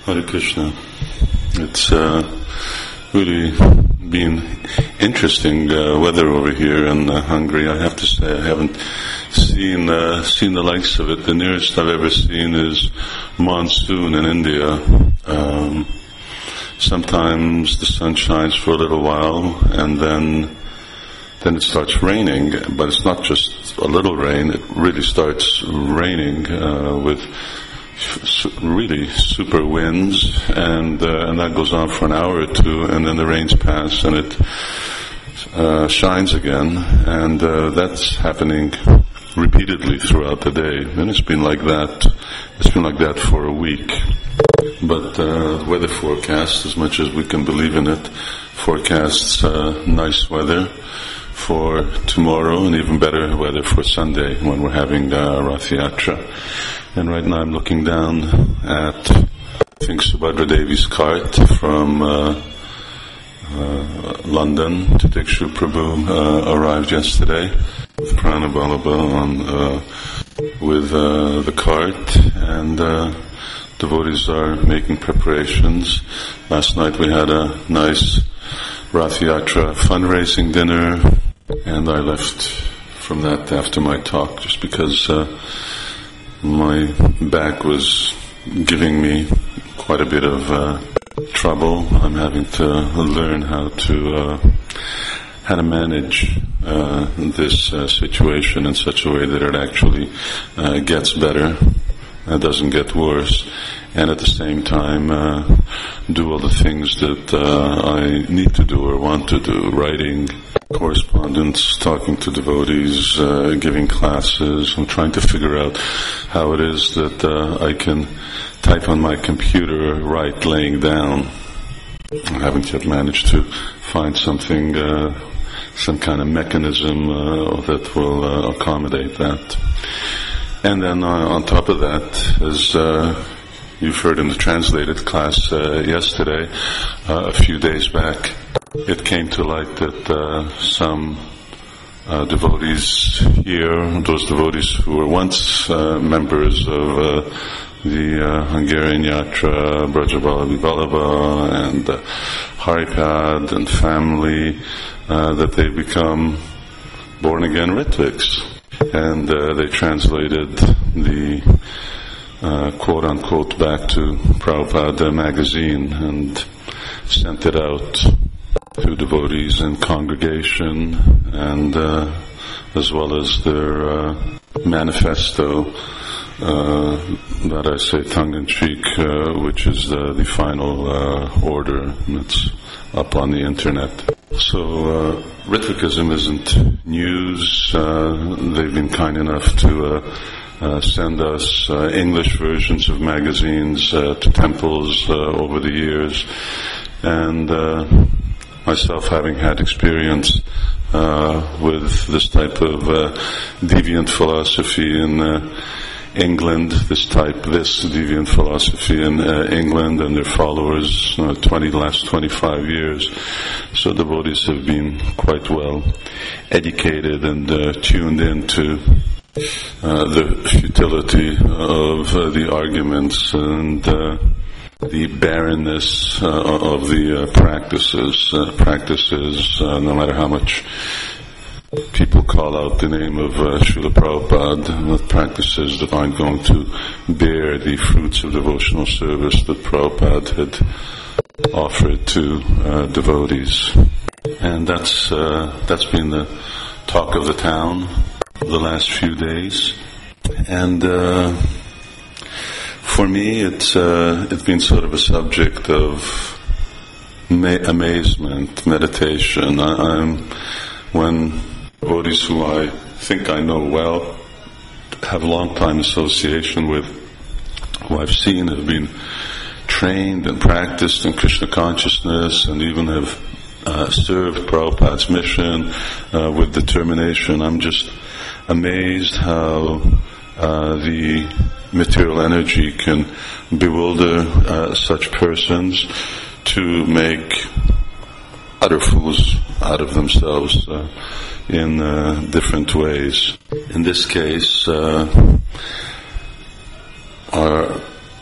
Hare Krishna. It's really been interesting weather over here in Hungary. I have to say I haven't seen the likes of it. The nearest I've ever seen is monsoon in India. Sometimes the sun shines for a little while and then it starts raining, but it's not just a little rain, it really starts raining with really super winds, and that goes on for an hour or two, and then the rains pass and it shines again, and that's happening repeatedly throughout the day, and it's been like that for a week. But the weather forecast, as much as we can believe in it, forecasts nice weather for tomorrow and even better weather for Sunday when we're having Rath Yatra. And right now I'm looking down at, I think, Subhadra Devi's cart from London. Titikshu Prabhu arrived yesterday with Prana Ballabha with the cart, and devotees are making preparations. Last night we had a nice Rath Yatra fundraising dinner, and I left from that after my talk just because my back was giving me quite a bit of trouble. I'm having to learn how to manage this situation in such a way that it actually gets better, it doesn't get worse, and at the same time do all the things that I need to do or want to do, writing correspondence, talking to devotees, giving classes. I'm trying to figure out how it is that I can type on my computer, write laying down. I haven't yet managed to find something, some kind of mechanism that will accommodate that. And then on top of that, as you've heard in the translated class yesterday, a few days back, it came to light that some devotees here, those devotees who were once members of the Hungarian Yatra, Brajabala Vallabha, and Haripad and family, that they become born-again Ritviks. And they translated the quote-unquote back to Prabhupada magazine and sent it out to devotees in congregation, and as well as their manifesto that I say tongue-in-cheek, which is the final order, and it's up on the internet. So Ritvikism isn't news. They've been kind enough to send us English versions of magazines to temples over the years, and myself, having had experience with this type of deviant philosophy in England, this deviant philosophy in England and their followers, the last 25 years. So devotees have been quite well educated and tuned into the futility of the arguments and the barrenness of the practices, no matter how much people call out the name of Srila Prabhupada, with practices that aren't going to bear the fruits of devotional service that Prabhupada had offered to devotees. And that's been the talk of the town the last few days. And for me, it's been sort of a subject of amazement, meditation. When devotees who I think I know well, have long time association with, who I've seen have been trained and practiced in Krishna consciousness and even have served Prabhupada's mission with determination. I'm just amazed how the material energy can bewilder such persons to make utter fools out of themselves in different ways. In this case, our Krishna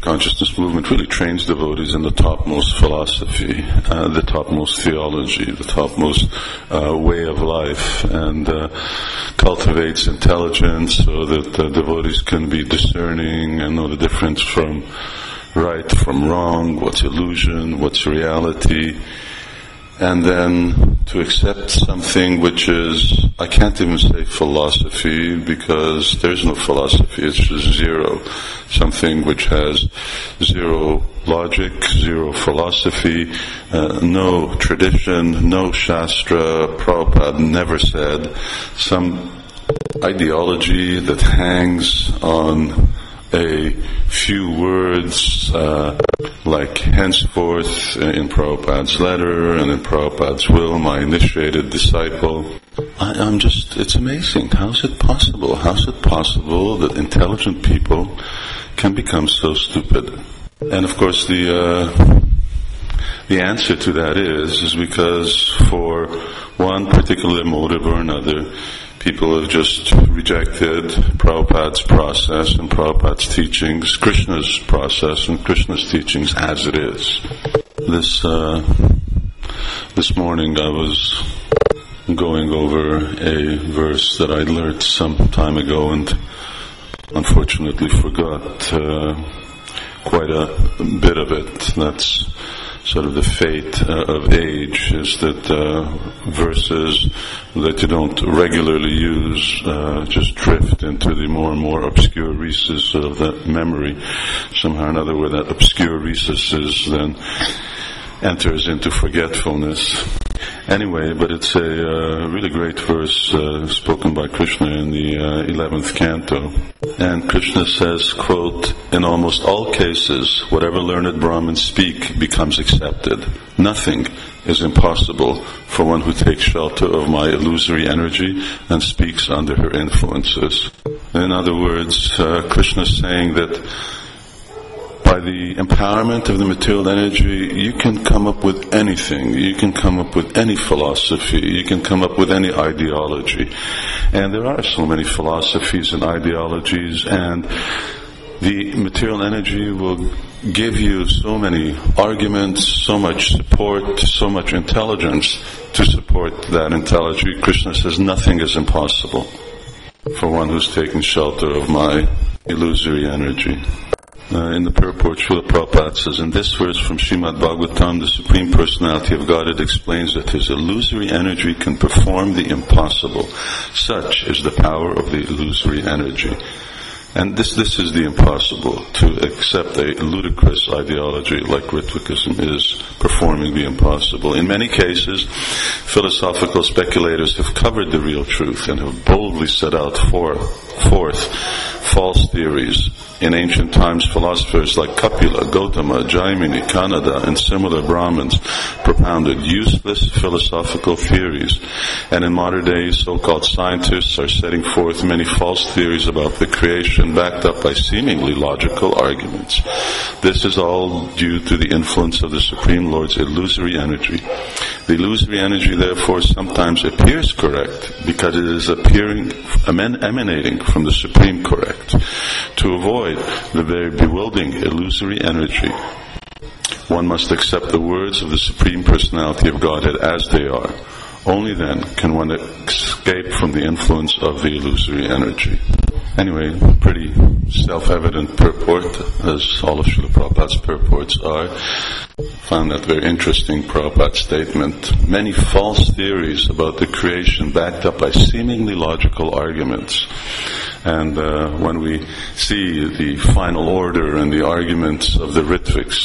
consciousness movement really trains devotees in the topmost philosophy, the topmost theology, the topmost way of life, and cultivates intelligence so that devotees can be discerning and know the difference from right from wrong, what's illusion, what's reality, and then to accept something which is, I can't even say philosophy, because there's no philosophy, it's just zero. Something which has zero logic, zero philosophy, no tradition, no shastra. Prabhupada never said. Some ideology that hangs on a few words, like henceforth in Prabhupada's letter and in Prabhupada's will, my initiated disciple. It's amazing. How's it possible? How's it possible that intelligent people can become so stupid? And of course the answer to that is because for one particular motive or another, people have just rejected Prabhupada's process and Prabhupada's teachings, Krishna's process and Krishna's teachings as it is. This morning I was going over a verse that I learned some time ago and unfortunately forgot quite a bit of it. That's sort of the fate of age, is that verses that you don't regularly use just drift into the more and more obscure recesses of the memory. Somehow or another, where that obscure recesses then enters into forgetfulness. Anyway, but it's a really great verse spoken by Krishna in the 11th canto. And Krishna says, quote, "In almost all cases, whatever learned Brahmins speak becomes accepted. Nothing is impossible for one who takes shelter of my illusory energy and speaks under her influences." In other words, Krishna is saying that by the empowerment of the material energy, you can come up with anything. You can come up with any philosophy. You can come up with any ideology. And there are so many philosophies and ideologies, and the material energy will give you so many arguments, so much support, so much intelligence to support that intelligence. Krishna says nothing is impossible for one who's taken shelter of my illusory energy. In the purport, Srila Prabhupada says, in this verse from Srimad Bhagavatam, the Supreme Personality of Godhead explains that his illusory energy can perform the impossible. Such is the power of the illusory energy. And this is the impossible, to accept a ludicrous ideology like Ritvikism is performing the impossible. In many cases, philosophical speculators have covered the real truth and have boldly set out forth false theories. In ancient times, philosophers like Kapila, Gautama, Jaimini, Kanada, and similar Brahmins propounded useless philosophical theories. And in modern days, so-called scientists are setting forth many false theories about the creation, backed up by seemingly logical arguments. This is all due to the influence of the Supreme Lord's illusory energy. The illusory energy, therefore, sometimes appears correct because it is emanating from the Supreme Correct. To avoid the very bewildering illusory energy, one must accept the words of the Supreme Personality of Godhead as they are. Only then can one escape from the influence of the illusory energy. Anyway, pretty self-evident purport, as all of Srila Prabhupada's purports are. Found that very interesting, Prabhupada's statement. Many false theories about the creation backed up by seemingly logical arguments. And when we see the final order and the arguments of the Ritviks,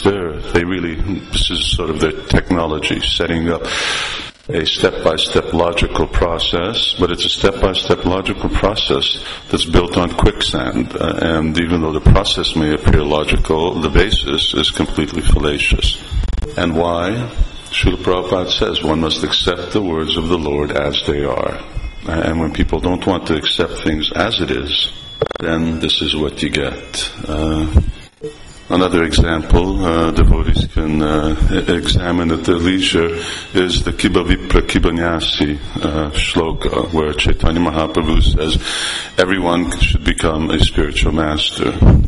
this is sort of their technology, setting up a step-by-step logical process, but it's a step-by-step logical process that's built on quicksand. And even though the process may appear logical, the basis is completely fallacious. And why? Srila Prabhupada says one must accept the words of the Lord as they are. And when people don't want to accept things as it is, then this is what you get. Another example, devotees can examine at their leisure, is the Kiba Vipra Kibanyasi shloka, where Chaitanya Mahaprabhu says everyone should become a spiritual master.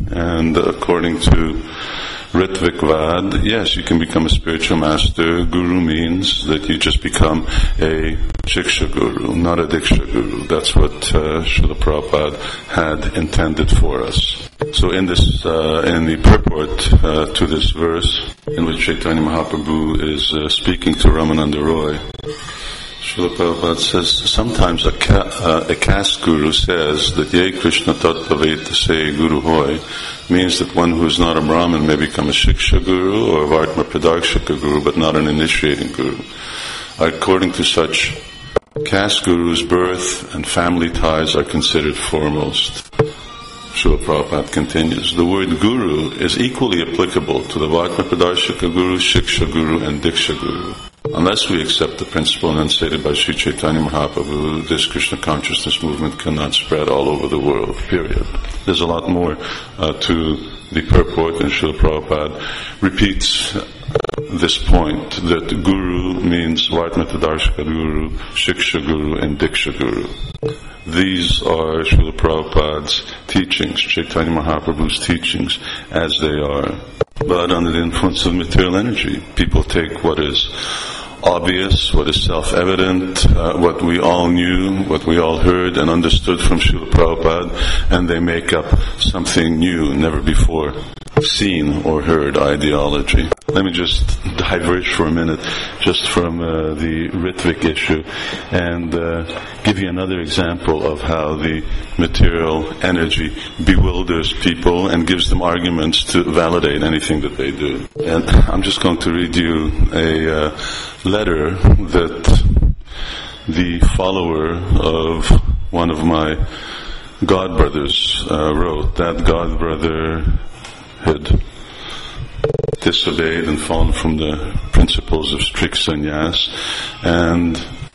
And according to Ritvik Vad, yes, you can become a spiritual master. Guru means that you just become a Shiksha Guru, not a Diksha Guru. That's what Srila Prabhupada had intended for us. So in this, in the purport to this verse, in which Chaitanya Mahaprabhu is speaking to Ramananda Roy, Srila Prabhupada says, sometimes a caste guru says that Ye Krishna Tattva Se Guru Hoy means that one who is not a Brahmin may become a Shiksha Guru or a Vartma Pradarshaka Guru, but not an initiating Guru. According to such caste gurus, birth and family ties are considered foremost. Srila Prabhupada continues, the word Guru is equally applicable to the Vartma Pradarshaka Guru, Shiksha Guru and Diksha Guru. Unless we accept the principle enunciated by Sri Chaitanya Mahaprabhu, this Krishna consciousness movement cannot spread all over the world, period. There's a lot more to the purport, and Srila Prabhupada repeats this point, that Guru means Vartma Pradarshaka Guru, Shiksha Guru and Diksha Guru. These are Srila Prabhupada's teachings, Chaitanya Mahaprabhu's teachings, as they are. But under the influence of material energy, people take what is obvious, what is self-evident, what we all knew, what we all heard and understood from Srila Prabhupada, and they make up something new, never before seen or heard ideology. Let me just diverge for a minute just from the Ritvik issue and give you another example of how the material energy bewilders people and gives them arguments to validate anything that they do. And I'm just going to read you a letter that the follower of one of my godbrothers wrote. That godbrother had disobeyed and fallen from the principles of strict sannyas and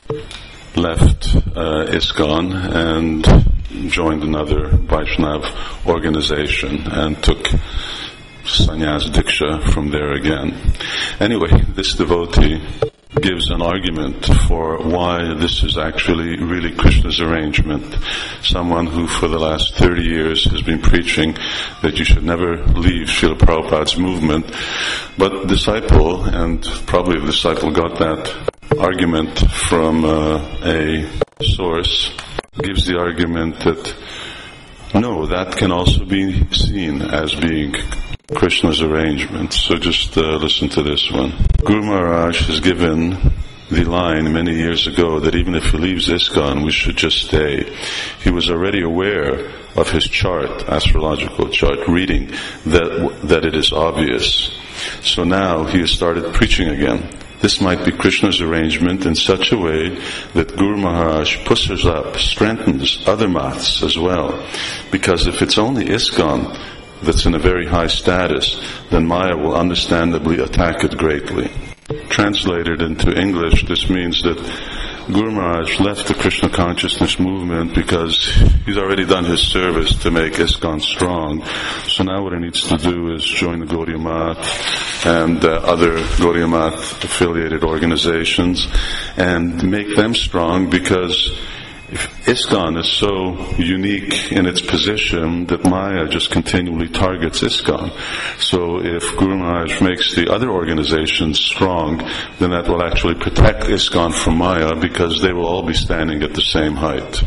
left ISKCON and joined another Vaishnav organization and took sannyas diksha from there again. Anyway, this devotee gives an argument for why this is actually really Krishna's arrangement. Someone who for the last 30 years has been preaching that you should never leave Srila Prabhupada's movement, but disciple, and probably the disciple got that argument from a source, gives the argument that no, that can also be seen as being Krishna's arrangement. So just listen to this one. Guru Maharaj has given the line many years ago that even if he leaves ISKCON, we should just stay. He was already aware of his chart, astrological chart, reading that it is obvious. So now he has started preaching again. This might be Krishna's arrangement in such a way that Guru Maharaj pushes up, strengthens other maths as well. Because if it's only ISKCON that's in a very high status, then Maya will understandably attack it greatly. Translated into English, this means that Guru Maharaj left the Krishna consciousness movement because he's already done his service to make ISKCON strong. So now what he needs to do is join the Gaudiya Math and other Gaudiya Math affiliated organizations and make them strong, because if ISKCON is so unique in its position that Maya just continually targets ISKCON. So if Guru Maharaj makes the other organizations strong, then that will actually protect ISKCON from Maya, because they will all be standing at the same height.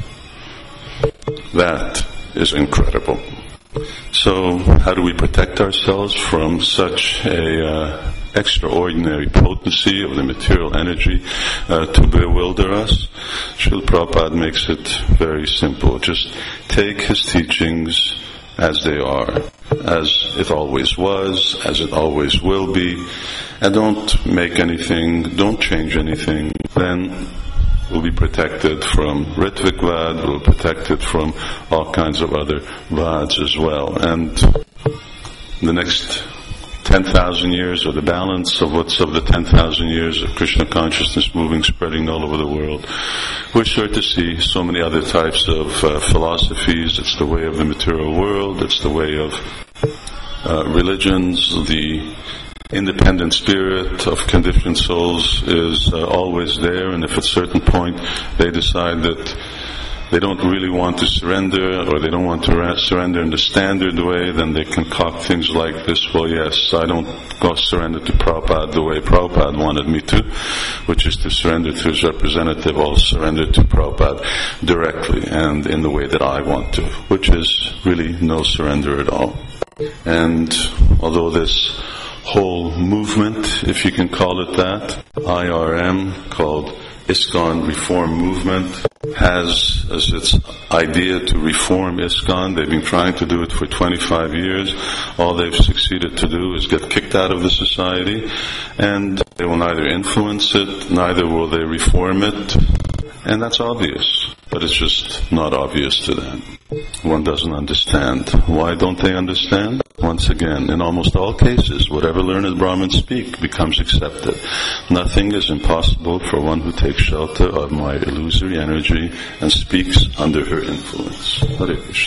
That is incredible. So how do we protect ourselves from such a extraordinary potency of the material energy to bewilder us? Srila Prabhupada makes it very simple. Just take his teachings as they are, as it always was, as it always will be, and don't make anything, don't change anything. Then we'll be protected from Ritvik Vad, we'll be protected from all kinds of other Vads as well. And the next 10,000 years, or the balance of what's of the 10,000 years of Krishna consciousness moving, spreading all over the world, we're sure to see so many other types of philosophies. It's the way of the material world, it's the way of religions. The independent spirit of conditioned souls is always there, and if at a certain point they decide that they don't really want to surrender, or they don't want to surrender in the standard way, then they concoct things like this. Well, yes, I don't go surrender to Prabhupada the way Prabhupada wanted me to, which is to surrender to his representative. I'll surrender to Prabhupada directly and in the way that I want to, which is really no surrender at all. And although this whole movement, if you can call it that, IRM, called ISKCON Reform Movement, has as its idea to reform ISKCON. They've been trying to do it for 25 years. All they've succeeded to do is get kicked out of the society, and they will neither influence it, neither will they reform it. And that's obvious, but it's just not obvious to them. One doesn't understand. Why don't they understand? Once again, in almost all cases, whatever learned Brahmins speak becomes accepted. Nothing is impossible for one who takes shelter of my illusory energy and speaks under her influence. Hare Krishna.